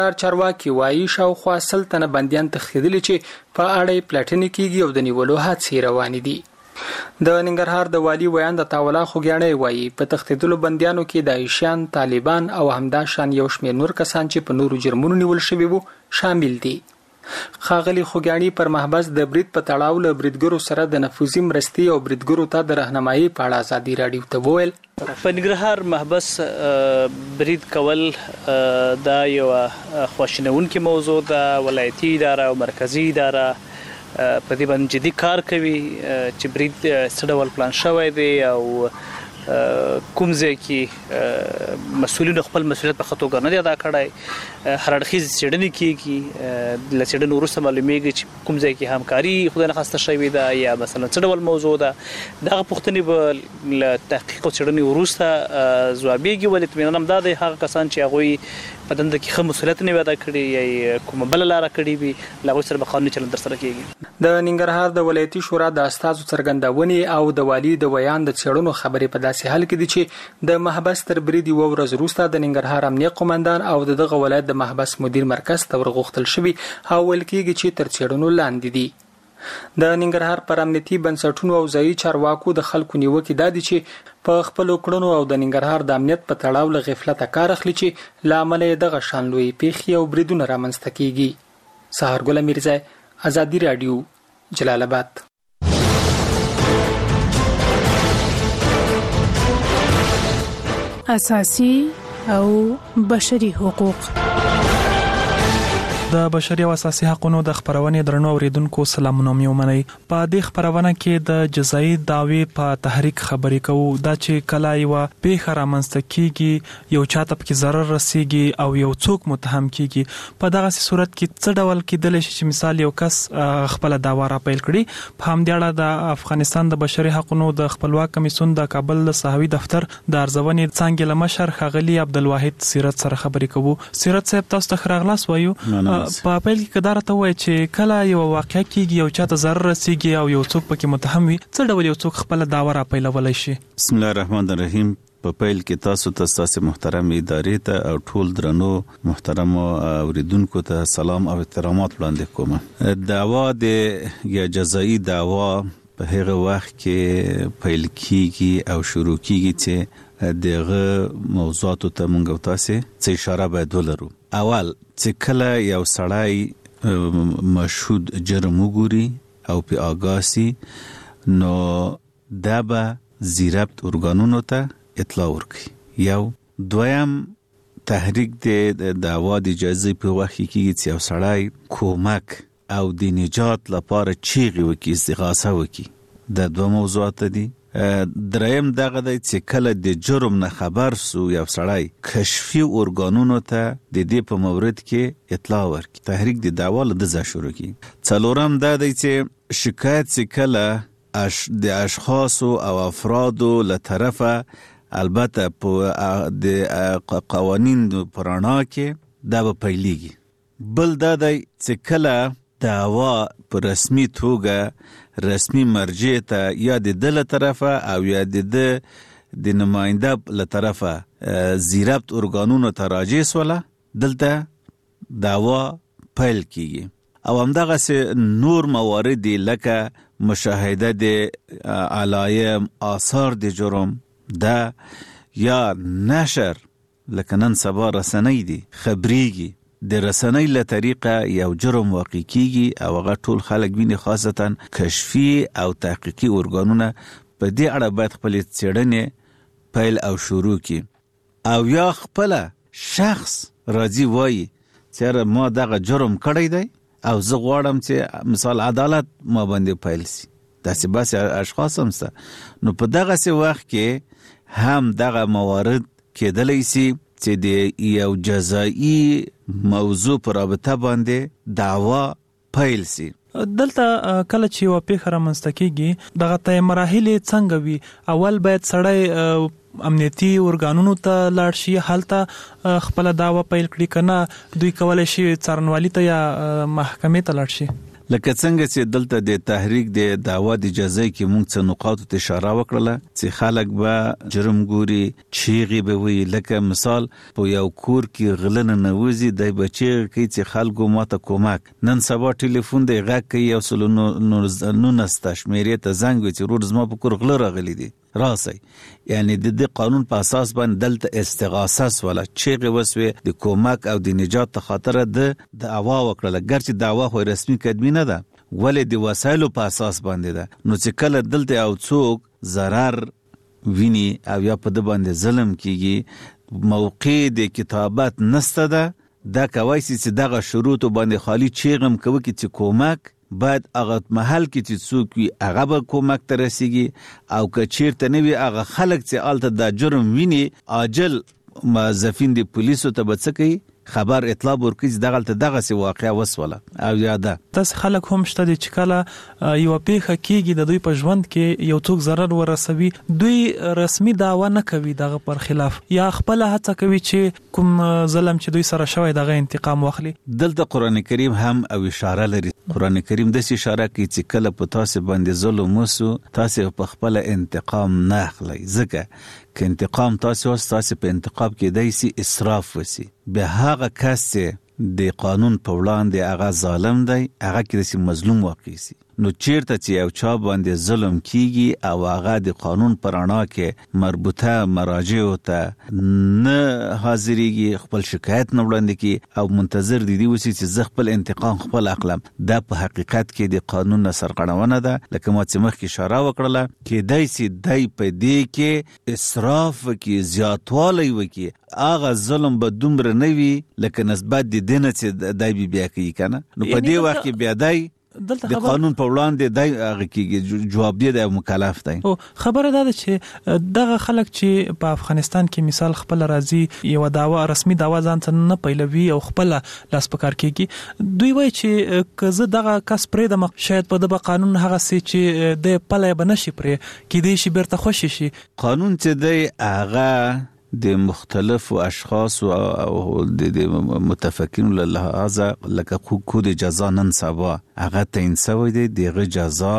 چارواکي وایي شاوخوا 100 تنه بندیان تښتېدلي چې په اړه پلټنې کیږي او د نیولو هڅې روانې دي. د ننګرهار د والي ویان د تاولا خوګیاڼي وایي په تښتېدلو بندیانو کې داعشیان، طالبان او همدا شان یو شمېر نور کسان چې په نورو جرمونو نیول شوي وو شامل دي. ښاغلي خوګیاڼي پر محبس د برید په تړاو له بریدګرو سره د نفوذي مرستې او بریدګرو ته د راهنمایي په اړه ازادي راډیو ته وویل په ننګرهار محبس برید کول دا یو خواشینونکې موضوع ده. ولایتي اداره او مرکزی اداره په دې باندې جدي کار کوي چې برید څه ډول پلان شوی دی او کوم ځای کې مسؤلین خپل مسؤلیت په خطو ګڼل ادا کړای. هر اړخیز څېړنې کیږي له څېړنې وروسته معلومیږي چې کوم ځای کې همکاري خدای نه خواسته شوې ده یا مثلا څه ډول موضوع ده. دغه پوښتنې به له تحقیق او څېړنې وروسته ځوابیږي. ولې اطمینان هم دا دی هغه کسان چې هغوی په دنده کې ښه مسؤلیت نه وي ادا کړي یا کومه بله لاره کړې وي له هغوی سره به قانوني چلند ترسره کیږي. د ننګرهار د ولایتي شورا د استازو څرګندونې او د والي د ویان د څېړنو خبرې په داسې حال کې دي چې د محبس تر برید یوه ورځ وروسته د ننګرهار امنیه قومندان او دغه ولایت د محبس مدیر مرکز ته ورغوښتل شوي او ویل کېږي چې تر څېړنو لاندې دي. د ننګرهار پر امنیتي بنسټونو او ځایي چارواکو د خلکو نیوکې دا دي چې په خپلو کړنو او د ننګرهار د امنیت په تړاو له غفلته کار اخلي چې له امله یې دغه شان لویې پیښې او بریدونه رامنځته کېږي. سهارګل میرزا، ازادي راډیو، جلال آباد. اساسي او بشري حقوق. د بشري او اساسي حقوقو د خبرونې درنو اوریدونکو سلامونه مې ومنئ. په دې خبرونه کې د جزایي دعوی په تحریک خبرې کوو. دا چې کله یو پیښه رامنځته کیږي، یو چاته پکې ضرر رسیږي او یو څوک متهم کیږي، په دغه صورت کې څه ډول کېدلی شي چې مثال یو کس خپل دعوا را پیل کړي. په همدې اړه د افغانستان د بشري حقوقو د خپلواک کمیسیون د کابل صحوي دفتر د ارزونې څانګې له مشر ښاغلي عبدالواحد سیرت سره خبرې کوو. سیرت صاحب، تاسو ته ښه راغلاست وایو. په پیل کې کدار ته وایي چې کله یو واقعه کیږي، یو چاته ضرر رسیږي او یو څوک پکې متهم وي، څه ډول یو څوک خپل دعوا را پیلولی شي؟ بسم الله الرحمن الرحیم. په پیل کې تاسو محترم ادارې ته او ټول درنو محترم اوریدونکو ته سلام او احترامات وړاندې کوم. دعوا د یا جزایي دعوا په هغه وخت کې پیل کیږي او شروع کیږي چې دغه موضوعاتو ته موږ تاسو څه اشاره باید ولرو. اول چې کله یو سړی مشهود جرم وګوري او په آگاهی نو دا به زیربط ارګانونو ته اطلاع ورکړي. یو دویم تحریک د دعوا د اجازه په وخت کې چې یو سړی کومک او د نجات لپاره چیغې وکړي، استغاثه وکړي. دا دوه موضوعات دي. دریم دغه دی چې کله د جرم نه خبر سو یو سړی کشفي ارګانونو ته د دې په مورد کې اطلاع ورکړي، تحریک د دعوا له دځه شروع کی. څلورم دا دی چې شکایت چې کله د اشخاص او افرادو له طرفه البته په د قوانین پرانا کې دا به پیلېږي. بل دا دی چې کله دعوا په رسمي توګه رسمي مرجع ته یا د دله طرفه او یا د نماینده له طرفه زیربط ارګانونو ته راجع سوله، دلته دعوا پیل کیږي. او همدغه سه نور موارد لکه مشاهده د علایم، آثار د جرم دا یا نشر لکه نن سبا رسنۍ دي خبريږي. د رسنۍ له طریقه یو جرم واقع کیږي او هغه ټول خلک ویني، خاصتا کشفي او تحقیقي ارګانونه په دې اړه باید خپل څېړنې پیل او شروع کړي. او یا خپل شخص راځي وایي چې ما دغه جرم کړی دی او زه غواړم چې مثال عدالت ما باندې پیل شي. داسې باسي اشخاص هم سته. نو په دغه سي وخت کې هم دغه موارد کېدلی شي چې د یو جزایي موضوع پر رابطه باندې دعوا پیل شي. دلته کله چې یو پیښه رامنځته کیږي دغه ته مراحل څنګه وي؟ اول باید سړی امنیتي ارګانونو ته لاړ شي، هلته خپل دعوا پیل کړي، کنه دوی کولای شي څارنوالي ته یا محکمې ته لاړ شي؟ لکه څنګه چې دلته د تحریک د دعوا د جزای کې موږ څه نقاط ته اشاره وکړه چې خلک به جرم ګوري چیغي به وي. لکه مثال په یو کور کې غلن نه وځي د بچی کې چې خلکو ماته کومک، نن سبا ټلیفون دی غږ کوي یو سل نو نسته شمیرې ته زنګ وي چې رور زما په کور غله راغلي دي راسي. یعنی د قانون په اساس باندې دلته استغاثه ولا چیغه وسوي د کومک او د نجات خاطر د دعوا وکړه، ګرچې دعوا خو رسمي کدمي نه ده ولې د وسایلو په اساس باندې ده. نو چې کله دلته او څوک ضرر ویني او یا په د باندې ظلم کیږي موقع د کتابت نسته ده، دا کوي چې دغه شروط باندې خالی چیغم کوي چې کومک باید هغه محل کې چې څوک وي هغه به کومک ته رسیږي او که چیرته نه وي هغه خلک چې الته د جرم ویني عاجل موظفین د پولیسو ته به څه کوي خبر اطلاع ورکړي چې دغه څه واقعیا وسوله او یاده. تاسو خلک هم شته چې کله یو پیښه کیږي د دوی په ژوند کې یو څوک ضرر ورسوي، دوی رسمي دعوا نه کوي دغه پر خلاف یا خپل هڅه کوي چې کوم ظلم چې دوی سره شوی دغه انتقام واخلي. دلته قران کریم هم او اشاره لري. قران کریم د اشاره کوي چې کله په تاسو باندې ظلم وسو تاسو په خپل انتقام نه اخلي، ځکه که انتقام تاسو په انتقام کې دایسي اسراف وسی به هغه کس د قانون په وړاندې هغه ظالم دی، هغه کې د مظلوم واقع سي. نو چیرته چې یو چا باندې ظلم کیږي او هغه د قانون پر اړه کې مربوطه مراجع ته نه حاضرېږي، خپل شکایت نه وړاندې کی او منتظر دي وسی چې ز خپل انتقام خپل اخلم، دا په حقیقت کې د قانون سرغړونه ده. لکه ما چې مخکې اشاره وکړله کې دایسي دای په دې کې اسراف کې زیاتوالی وکي، هغه ظلم به دومره نه وي لکه نسبت د دینه چې دای بیا کوي کنه. نو په دې وخت کې بیا دای د قانون په وړاندې دای هغه کې جواب دی د مکلف دی. او خبره ده چې دغه خلک چې په افغانستان کې مثال خپل راځي یو دعوا رسمي دعوا ځان ته نه پیلوي او خپل لاس پکار کیږي، دوی وایي چې کزه دغه کس پرې د شاید په دغه قانون هغه سي چې د پلې بنشي پرې کې دی شي بیرته خوشي شي. قانون چې دی هغه د مختلفو اشخاص او د متفقین له لحاظه لکه کود جزا نن سبا هغه تعیین شوی دی، دغه جزا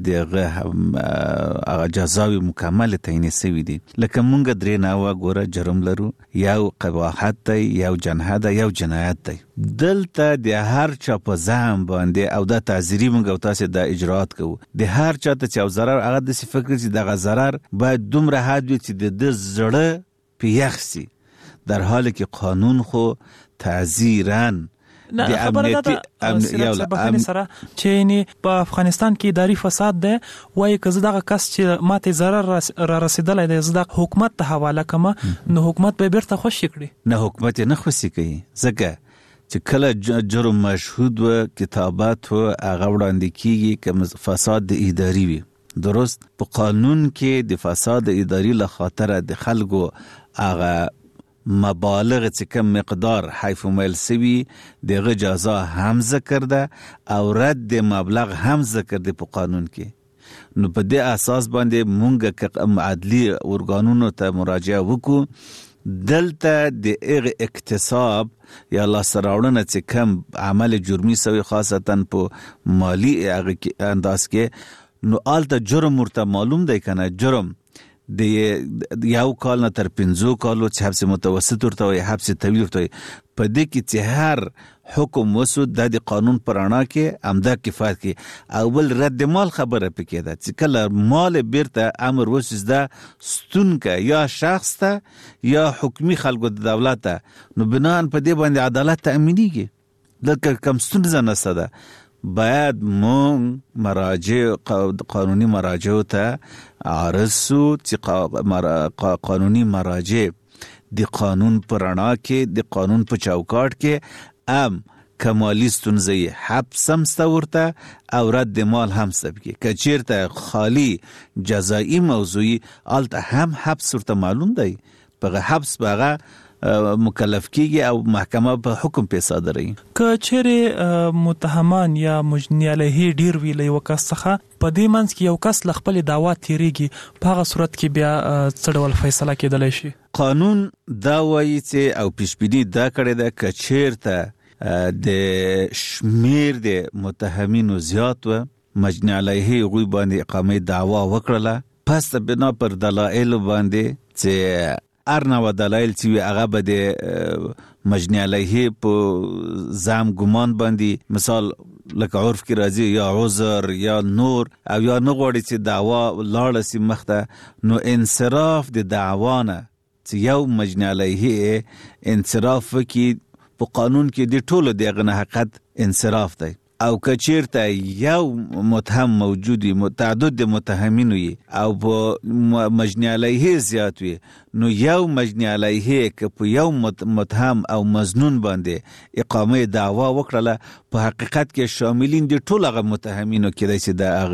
هغه جزاوی مکمل تعیین شوی دی. لکه مونږ درې ناوه ګوره جرم لرو، یو قباحت دی، یو جنحه دی، یو جنایت دی. دلته د هر چا په ځان باندې او د تعزیری مونږ او تاسو د اجرات کوو د هر چا ته چې ضرر هغه د فکر چې دغه ضرر باید دومره حد وي چې د زړه پیخسی، در حالی که قانون خو تعزیرن نه خبره ده د سره چې په افغانستان کې اداري فساد ده وایي که زه دغه کس چې ماته ضرر را رسیدلی دی زه د حکومت ته حواله کوم، نو حکومت به بیرته خوشي کړي. نه حکومت نه خوشي کوي، ځکه چې کله جرم مشهود و کتابت و هغه وړاندې کیږي که فساد د اداري وي. درست په قانون کې د فساد اداري له خاطر د خلکو هغه مبالغ چې کم مقدار حیف میل سوي دغه جزا هم ذکر ده او رد مبلغ هم ذکر ده په قانون کې. نو په دې اساس باندې مونږ عدلی ارګانونو ته مراجعه وکړو، دلته د هغه اکتساب یا لاسته راوړنه چې کم عمل جرمي سوي خاصتا په مالی هغه انداز کې، نو آلته جرم ورته معلوم دی کنه، جرم د یو کال نه تر 5 کالو چې حبس متوسط ورته وي، حبس طویل ورته وي. په دې کې چې هر حکم وسو د قانون پرانا کې امدا کفایت کې اول رد مال خبره پکې ده چې کله مال بیرته امر وسوس ده ستون کا یا شخص ته یا حکومي خلکو د دولت ته، نو بنان په دې باندې عدالت تأمینیږي. لکه کم ستونزه نشته ده، باید مون مراجع قانونی مراجع ته عرضو چې قانونی مراجع د قانون پرانا کې د قانون په چوکاټ کې کمالی ستونزه حبس هم ورته او رد مال هم سبکی که چیرته خالی جزایی موضوعی آلت هم حبس ورته معلوم دی، پغه حبس بغه مکلف کیږي او محکمه په حکم په صادري. که چیرې متهمان یا مجنی علیه ډیر ویلې وکاس څخه په دې منځ کې یو کس خپل دعوا تیریږي، په هغه صورت کې بیا څه ډول فیصله کېدلی شي؟ قانون دا وایي چې او پیشبینی دا کړی ده که چیرته د شمیر د متهمینو زیات و. مجنی علیه غوی باندې اقامه دعوا وکړه پس بنا پر دلایل باندې چې ارنه و دلایل چې هغه به د مجنی علیه په زام ګمان باندې مثال لکه عرف کې راځي یا عذر یا نور او یا نه غواړي چې دعوا لاړه سي مخته نو انصراف د دعوانه چې یو مجنی علیه انصراف کې په قانون کې د ټولو دغه حقیقت انصراف دی او کچیرته یو متهم موجودی متعدد متهمین وي او په مجنی علیه زیات وي نو یو مجنی علیه که په یو متهم او مظنون باندې اقامه دعوا وکړه په حقیقت کې شاملین دي ټول هغه متهمینو کې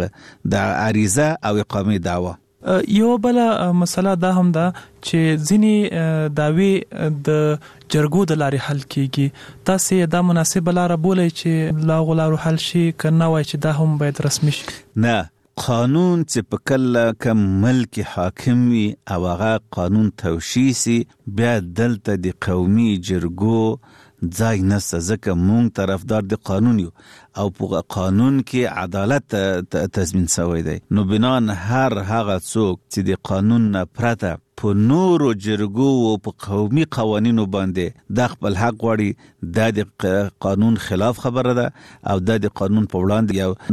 چې د عریضه او اقامه دعوا. یو بل مسله دا هم ده چې ځینی داوی د جرګو د لارې حل کیږي تاسو دا مناسبه لار بولئ چې لا غلارو حل شي کنه وای چې دا هم باید رسمي شي؟ نه، قانون چې په کله کوم ملک حاکم وي او هغه قانون توشیسي بیا دلته د قومي جرګو ځای نسته ځکه مونږ طرفدار د قانون یو او په قانون کې عدالت تضمین شوی دی نو بنان هر هغه څوک چې د قانون نه پرته په نورو جرګو او په قومي قوانینو باندې د خپل حق غواړي د قانون خلاف خبره ده او د قانون په وړاندې یو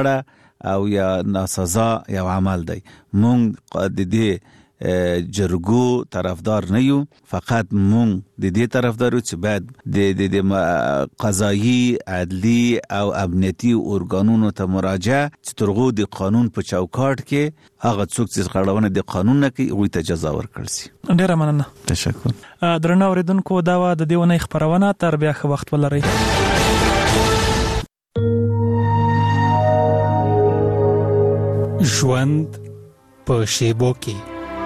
ناوړه او یا ناسزا یو عمل دی. مونږ د دې جرګو طرفدار نه یو فقط مونږ د دې طرفدار یو چې باید د قضایي عدلی او امنیتي ارګانونو ته مراجعه چې ترغو د قانون په چوکاټ کې هغه څوک چې غړونه د قانون نه کوي هغوی ته جزا ورکړل شي. ډیره مننه. تشکر. درنو اوریدونکو دا و د دې ونې خبرونه تر بیا ښه وخت ولرئ. ژوند په شیبو کې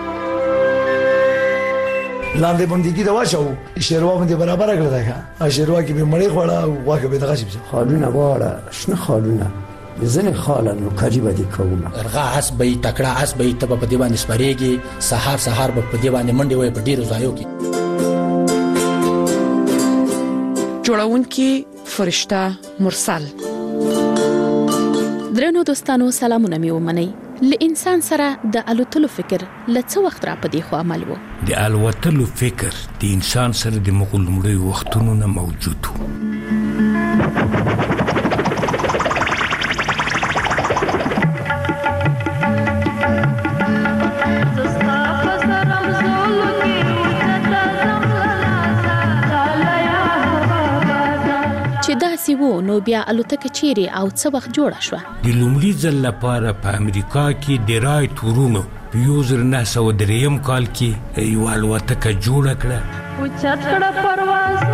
لاندې بندګي دا واچو شیروا باندې برابر کړل دا شیروا کې به مړی خوړه او واکه به دغه شي خالونه واړه شنه خالونه ځنه خالن قریب دي کومه ارغا اس به تکړه اس به تب په دی باندې سپریږي سحر به په دی باندې منډي وای په ډیرو ځایو کې جوړون کې فرشتہ مرسل. درنو دوستانو سلامونه مې ومنئ. ل انسان سره د الوتلو فکر لڅ وخت را پدې خو عمل وو. د الوتلو فکر د انسان سره د مغلمړي وختونو نه موجود وو. چې وو نو بیا الوتکه چیرې او څه وخت جوړه شو؟ د لومړي ځل لپاره په امریکا کې د رایټ ورونو په 1903 کال کې یو الوتکه جوړه کړه او چت کړه پرواز